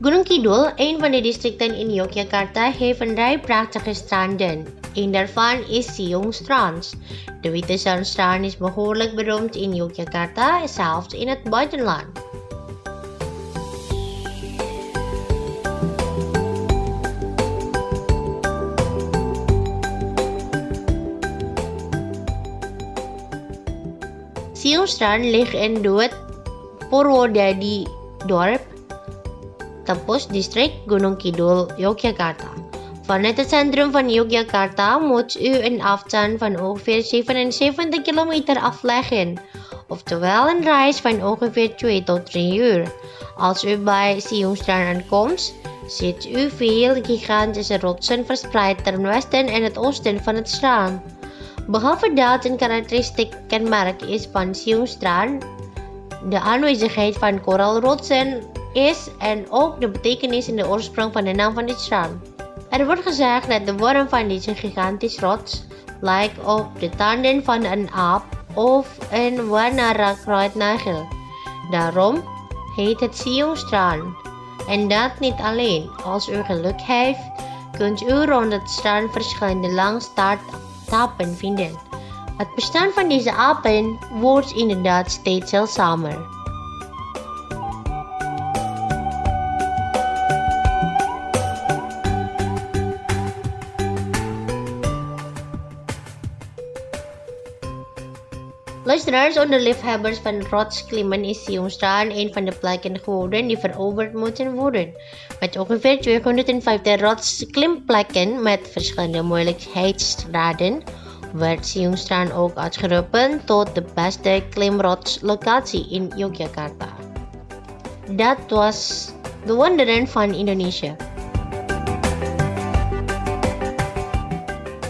Gunung Kidul, een van de districten in Yogyakarta, heeft een rij prachtige stranden. Een daarvan is Siung Strand. De witte zandstrand is behoorlijk beroemd in Yogyakarta, zelfs in het buitenland. Siung Strand ligt in het Purwodadi dorp, Tepus district Gunung Kidul, Yogyakarta. Vanuit het centrum van Yogyakarta moet u een afstand van ongeveer 77 kilometer afleggen, oftewel een reis van ongeveer 2 tot 3 uur. Als u bij Siung Strand aankomt, ziet u veel gigantische rotsen verspreid ten westen en het oosten van het strand. Behalve dat een karakteristiek kenmerk is van Siung Strand de aanwezigheid van koraalrotsen is en ook de betekenis en de oorsprong van de naam van dit strand. Er wordt gezegd dat de vorm van deze gigantische rots lijkt op de tanden van een aap of een wanara kruidnagel. Daarom heet het Siung Strand. En dat niet alleen. Als u geluk heeft, kunt u rond het strand verschillende langstartapen vinden. Het bestaan van deze apen wordt inderdaad steeds zeldzamer. Luisteraars, onder liefhebbers van rotsklimmen is Siung Strand een van de plekken geworden die veroverd moeten worden. Met ongeveer 250 rotsklimplekken met verschillende moeilijkheidsgraden werd Siung Strand ook uitgeroepen tot de beste klimrotslocatie in Yogyakarta. Dat was de wonderen van Indonesia.